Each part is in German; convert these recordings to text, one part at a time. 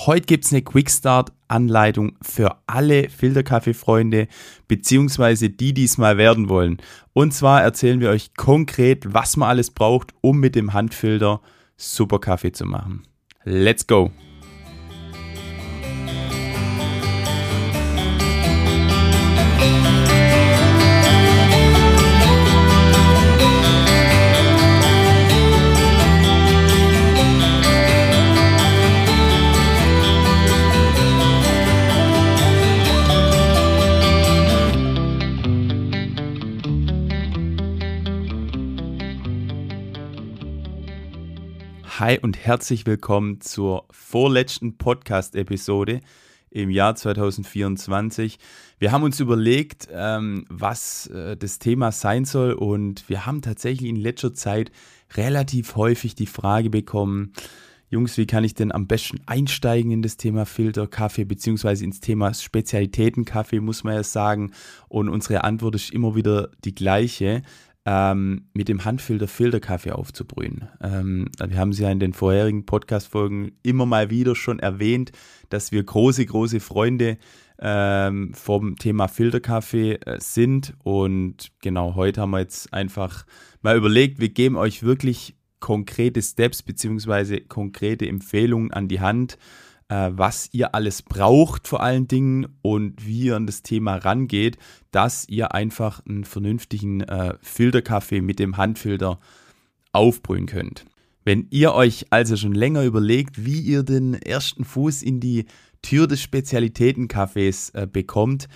heute gibt es eine Quickstart-Anleitung für alle Filterkaffee-Freunde, beziehungsweise die es mal werden wollen. Und zwar erzählen wir euch konkret, was man alles braucht, um mit dem Handfilter super Kaffee zu machen. Let's go! Hi und herzlich willkommen zur vorletzten Podcast-Episode im Jahr 2024. Wir haben uns überlegt, was das Thema sein soll, und wir haben tatsächlich in letzter Zeit relativ häufig die Frage bekommen: Jungs, wie kann ich denn am besten einsteigen in das Thema Filterkaffee, beziehungsweise ins Thema Spezialitätenkaffee, muss man ja sagen. Und unsere Antwort ist immer wieder die gleiche: mit dem Handfilter Filterkaffee aufzubrühen. Wir haben es ja in den vorherigen Podcast-Folgen immer mal wieder schon erwähnt, dass wir große Freunde vom Thema Filterkaffee sind. Und genau, heute haben wir jetzt einfach mal überlegt, wir geben euch wirklich konkrete Steps bzw. konkrete Empfehlungen an die Hand, was ihr alles braucht vor allen Dingen und wie ihr an das Thema rangeht, dass ihr einfach einen vernünftigen Filterkaffee mit dem Handfilter aufbrühen könnt. Wenn ihr euch also schon länger überlegt, wie ihr den ersten Fuß in die Tür des Spezialitätenkaffees bekommt,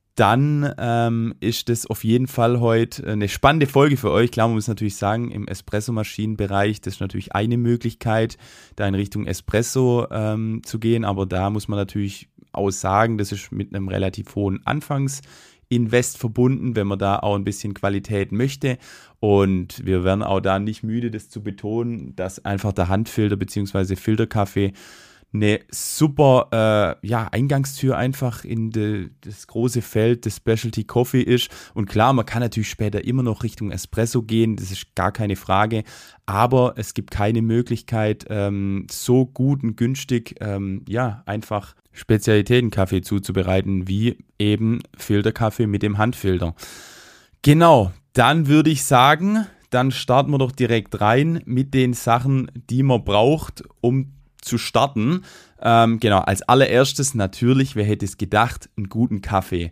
dann ist das auf jeden Fall heute eine spannende Folge für euch. Klar, man muss natürlich sagen, im Espresso-Maschinenbereich, das ist natürlich eine Möglichkeit, da in Richtung Espresso zu gehen, aber da muss man natürlich auch sagen, das ist mit einem relativ hohen Anfangsinvest verbunden, wenn man da auch ein bisschen Qualität möchte. Und wir werden auch da nicht müde, das zu betonen, dass einfach der Handfilter bzw. Filterkaffee eine super Eingangstür einfach in das große Feld des Specialty Coffee ist. Und klar, man kann natürlich später immer noch Richtung Espresso gehen, das ist gar keine Frage, aber es gibt keine Möglichkeit, so gut und günstig einfach Spezialitätenkaffee zuzubereiten, wie eben Filterkaffee mit dem Handfilter. Genau, dann würde ich sagen, dann starten wir doch direkt rein mit den Sachen, die man braucht, um zu starten. Als allererstes natürlich, wer hätte es gedacht, einen guten Kaffee.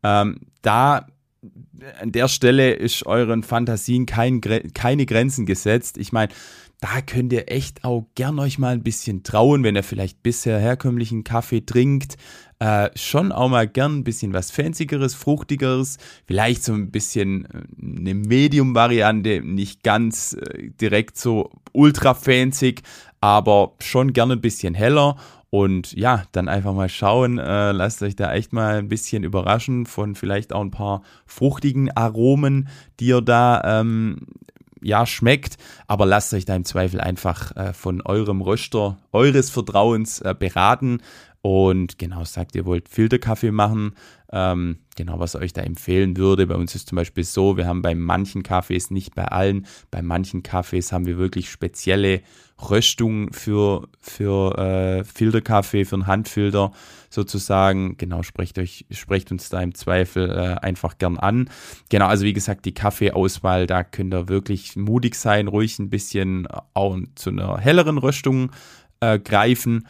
Da an der Stelle ist euren Fantasien keine Grenzen gesetzt. Ich meine, da könnt ihr echt auch gern euch mal ein bisschen trauen, wenn ihr vielleicht bisher herkömmlichen Kaffee trinkt. Schon auch mal gern ein bisschen was Fancygeres, Fruchtigeres, vielleicht so ein bisschen eine Medium-Variante, nicht ganz direkt so ultra fancy, aber schon gerne ein bisschen heller. Und ja, dann einfach mal schauen, lasst euch da echt mal ein bisschen überraschen von vielleicht auch ein paar fruchtigen Aromen, die ihr da schmeckt, aber lasst euch da im Zweifel einfach von eurem Röster eures Vertrauens beraten. Und genau, sagt ihr wollt Filterkaffee machen, was euch da empfehlen würde. Bei uns ist zum Beispiel so, wir haben bei manchen Kaffees, nicht bei allen, bei manchen Kaffees haben wir wirklich spezielle Röstungen für Filterkaffee, für einen Handfilter sozusagen. Genau, sprecht uns da im Zweifel einfach gern an. Genau, also wie gesagt, die Kaffeeauswahl, da könnt ihr wirklich mutig sein, ruhig ein bisschen auch zu einer helleren Röstung greifen.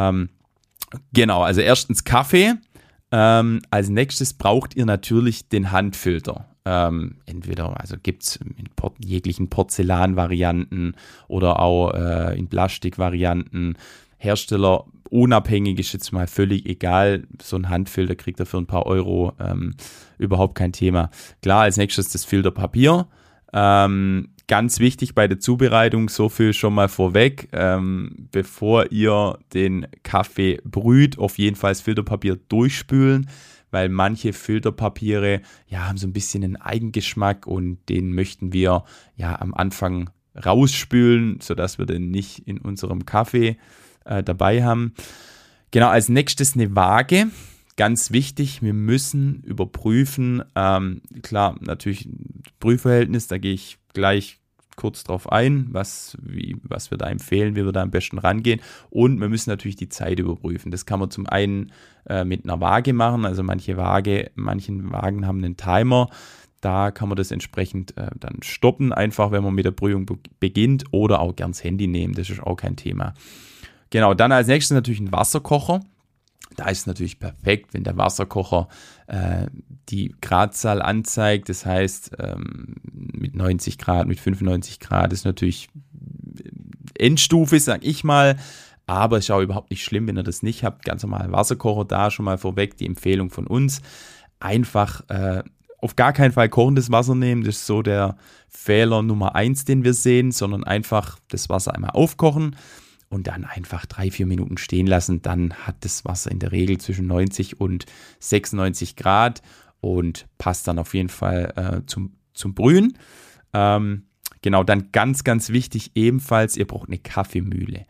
Genau, also erstens Kaffee. Als nächstes braucht ihr natürlich den Handfilter. Entweder, also gibt es in jeglichen Porzellanvarianten oder auch in Plastikvarianten. Hersteller unabhängig ist jetzt mal völlig egal. So ein Handfilter kriegt ihr für ein paar Euro, überhaupt kein Thema. Klar, als nächstes das Filterpapier. Ganz wichtig bei der Zubereitung, so viel schon mal vorweg, bevor ihr den Kaffee brüht, auf jeden Fall das Filterpapier durchspülen, weil manche Filterpapiere haben so ein bisschen einen Eigengeschmack und den möchten wir am Anfang rausspülen, sodass wir den nicht in unserem Kaffee dabei haben. Genau, als nächstes eine Waage. Ganz wichtig, wir müssen überprüfen, klar, natürlich Prüfverhältnis, da gehe ich gleich kurz drauf ein, was wir da empfehlen, wie wir da am besten rangehen. Und wir müssen natürlich die Zeit überprüfen. Das kann man zum einen mit einer Waage machen. Also manchen Wagen haben einen Timer. Da kann man das entsprechend dann stoppen, einfach wenn man mit der Brühung beginnt, oder auch gern das Handy nehmen. Das ist auch kein Thema. Genau, dann als nächstes natürlich ein Wasserkocher. Da ist es natürlich perfekt, wenn der Wasserkocher die Gradzahl anzeigt. Das heißt, mit 90 Grad, mit 95 Grad ist natürlich Endstufe, sag ich mal. Aber ist auch überhaupt nicht schlimm, wenn ihr das nicht habt. Ganz normal Wasserkocher, da schon mal vorweg die Empfehlung von uns. Einfach auf gar keinen Fall kochendes Wasser nehmen. Das ist so der Fehler Nummer 1, den wir sehen. Sondern einfach das Wasser einmal aufkochen und dann einfach 3-4 Minuten stehen lassen. Dann hat das Wasser in der Regel zwischen 90 und 96 Grad und passt dann auf jeden Fall zum Brühen. Genau, dann ganz, ganz wichtig ebenfalls, ihr braucht eine Kaffeemühle.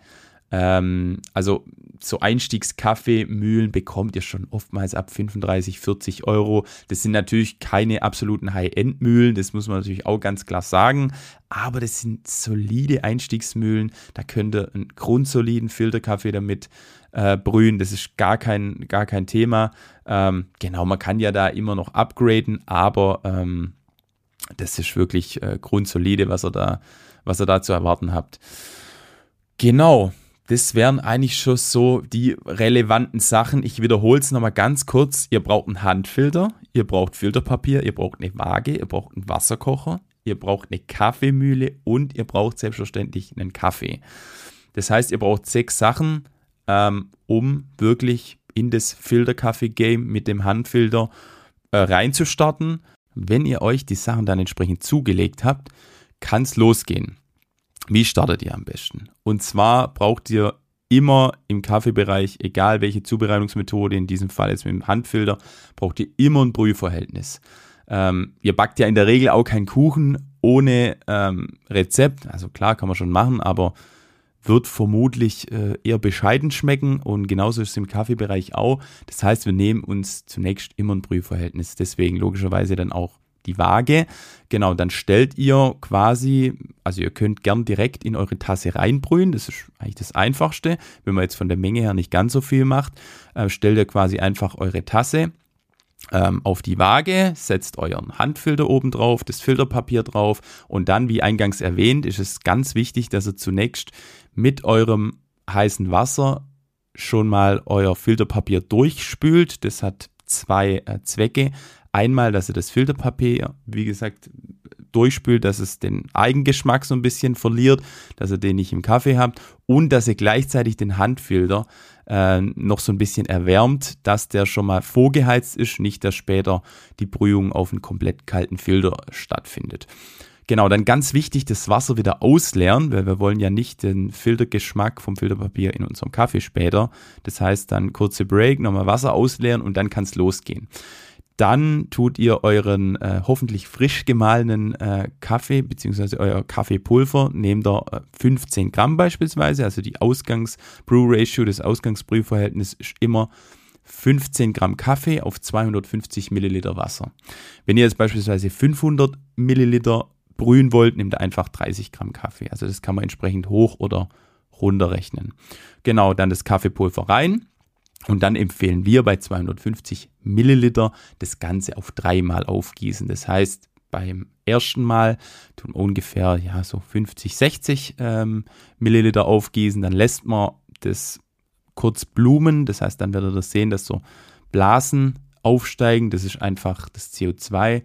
Also so Einstiegskaffeemühlen bekommt ihr schon oftmals ab 35, 40 Euro. Das sind natürlich keine absoluten High-End-Mühlen, das muss man natürlich auch ganz klar sagen, aber das sind solide Einstiegsmühlen, da könnt ihr einen grundsoliden Filterkaffee damit brühen, das ist gar kein Thema. Genau, man kann ja da immer noch upgraden, aber das ist wirklich grundsolide, was ihr da zu erwarten habt. Genau. Das wären eigentlich schon so die relevanten Sachen. Ich wiederhole es nochmal ganz kurz. Ihr braucht einen Handfilter, ihr braucht Filterpapier, ihr braucht eine Waage, ihr braucht einen Wasserkocher, ihr braucht eine Kaffeemühle und ihr braucht selbstverständlich einen Kaffee. Das heißt, ihr braucht 6 Sachen, um wirklich in das Filterkaffee-Game mit dem Handfilter reinzustarten. Wenn ihr euch die Sachen dann entsprechend zugelegt habt, kann es losgehen. Wie startet ihr am besten? Und zwar braucht ihr immer im Kaffeebereich, egal welche Zubereitungsmethode, in diesem Fall jetzt mit dem Handfilter, braucht ihr immer ein Brühverhältnis. Ihr backt ja in der Regel auch keinen Kuchen ohne Rezept. Also klar, kann man schon machen, aber wird vermutlich eher bescheiden schmecken. Und genauso ist es im Kaffeebereich auch. Das heißt, wir nehmen uns zunächst immer ein Brühverhältnis. Deswegen logischerweise dann auch die Waage. Genau, dann stellt ihr quasi, also ihr könnt gern direkt in eure Tasse reinbrühen, das ist eigentlich das Einfachste. Wenn man jetzt von der Menge her nicht ganz so viel macht, stellt ihr quasi einfach eure Tasse auf die Waage, setzt euren Handfilter oben drauf, das Filterpapier drauf und dann, wie eingangs erwähnt, ist es ganz wichtig, dass ihr zunächst mit eurem heißen Wasser schon mal euer Filterpapier durchspült. Das hat 2 Zwecke. Einmal, dass ihr das Filterpapier, wie gesagt, durchspült, dass es den Eigengeschmack so ein bisschen verliert, dass ihr den nicht im Kaffee habt und dass ihr gleichzeitig den Handfilter noch so ein bisschen erwärmt, dass der schon mal vorgeheizt ist, nicht dass später die Brühung auf einen komplett kalten Filter stattfindet. Genau, dann ganz wichtig, das Wasser wieder ausleeren, weil wir wollen ja nicht den Filtergeschmack vom Filterpapier in unserem Kaffee später. Das heißt dann kurze Break, nochmal Wasser ausleeren und dann kann es losgehen. Dann tut ihr euren hoffentlich frisch gemahlenen Kaffee bzw. euer Kaffeepulver, nehmt ihr 15 Gramm beispielsweise, also die Ausgangs-Brew-Ratio, das Ausgangsbrühverhältnis ist immer 15 Gramm Kaffee auf 250 Milliliter Wasser. Wenn ihr jetzt beispielsweise 500 Milliliter brühen wollt, nehmt ihr einfach 30 Gramm Kaffee. Also das kann man entsprechend hoch oder runter rechnen. Genau, dann das Kaffeepulver rein. Und dann empfehlen wir bei 250 Milliliter das Ganze auf 3 Mal aufgießen. Das heißt, beim ersten Mal tun wir ungefähr so 50, 60 Milliliter aufgießen. Dann lässt man das kurz blumen. Das heißt, dann werdet ihr sehen, dass so Blasen aufsteigen. Das ist einfach das CO2,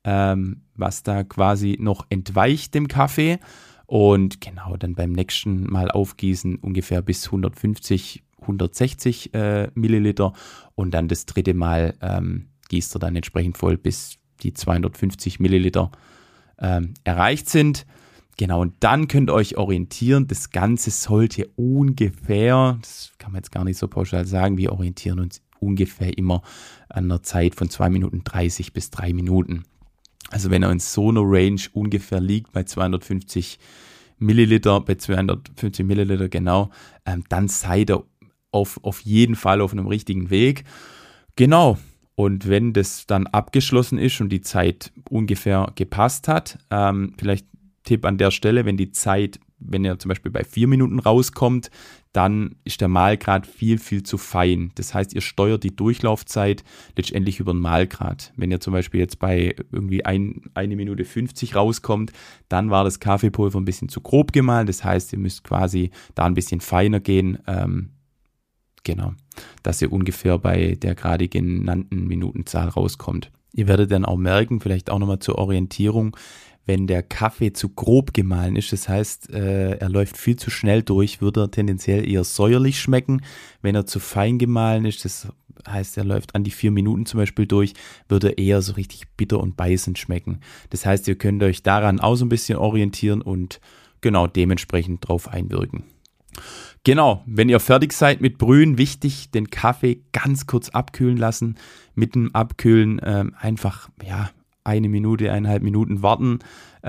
was da quasi noch entweicht dem Kaffee. Und genau, dann beim nächsten Mal aufgießen ungefähr bis 150 160 Milliliter und dann das dritte Mal gießt ihr dann entsprechend voll, bis die 250 Milliliter erreicht sind. Genau, und dann könnt ihr euch orientieren. Das Ganze sollte ungefähr, das kann man jetzt gar nicht so pauschal sagen, wir orientieren uns ungefähr immer an einer Zeit von 2 Minuten 30 bis 3 Minuten. Also wenn er in so einer Range ungefähr liegt bei 250 Milliliter, bei 250 Milliliter genau, dann seid ihr auf jeden Fall auf einem richtigen Weg. Genau. Und wenn das dann abgeschlossen ist und die Zeit ungefähr gepasst hat, vielleicht Tipp an der Stelle, wenn ihr zum Beispiel bei 4 Minuten rauskommt, dann ist der Mahlgrad viel, viel zu fein. Das heißt, ihr steuert die Durchlaufzeit letztendlich über den Mahlgrad. Wenn ihr zum Beispiel jetzt bei irgendwie 1 Minute 50 rauskommt, dann war das Kaffeepulver ein bisschen zu grob gemahlen. Das heißt, ihr müsst quasi da ein bisschen feiner gehen. Genau, dass ihr ungefähr bei der gerade genannten Minutenzahl rauskommt. Ihr werdet dann auch merken, vielleicht auch nochmal zur Orientierung, wenn der Kaffee zu grob gemahlen ist, das heißt, er läuft viel zu schnell durch, wird er tendenziell eher säuerlich schmecken. Wenn er zu fein gemahlen ist, das heißt, er läuft an die 4 Minuten zum Beispiel durch, wird er eher so richtig bitter und beißend schmecken. Das heißt, ihr könnt euch daran auch so ein bisschen orientieren und genau dementsprechend drauf einwirken. Genau, wenn ihr fertig seid mit Brühen, wichtig, den Kaffee ganz kurz abkühlen lassen. Mit dem Abkühlen einfach, 1 Minute, 1,5 Minuten warten,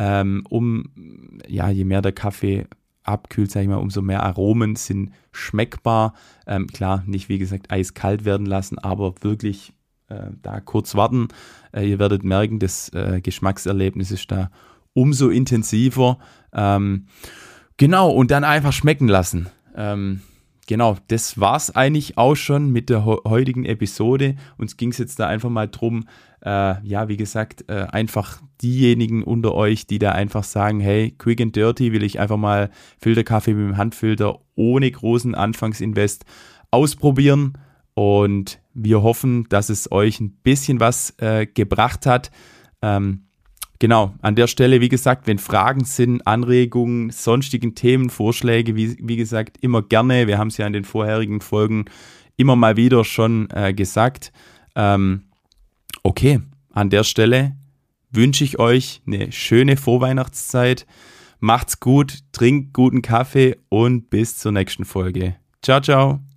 je mehr der Kaffee abkühlt, sag ich mal, umso mehr Aromen sind schmeckbar. Klar, nicht wie gesagt eiskalt werden lassen, aber wirklich da kurz warten. Ihr werdet merken, das Geschmackserlebnis ist da umso intensiver. Genau, und dann einfach schmecken lassen. Genau, das war's eigentlich auch schon mit der heutigen Episode. Uns ging es jetzt da einfach mal drum, wie gesagt, einfach diejenigen unter euch, die da einfach sagen, hey, quick and dirty, will ich einfach mal Filterkaffee mit dem Handfilter ohne großen Anfangsinvest ausprobieren. Und wir hoffen, dass es euch ein bisschen was gebracht hat. Genau, an der Stelle, wie gesagt, wenn Fragen sind, Anregungen, sonstigen Themen, Vorschläge, wie gesagt, immer gerne. Wir haben es ja in den vorherigen Folgen immer mal wieder schon gesagt. Okay, an der Stelle wünsche ich euch eine schöne Vorweihnachtszeit. Macht's gut, trinkt guten Kaffee und bis zur nächsten Folge. Ciao, ciao.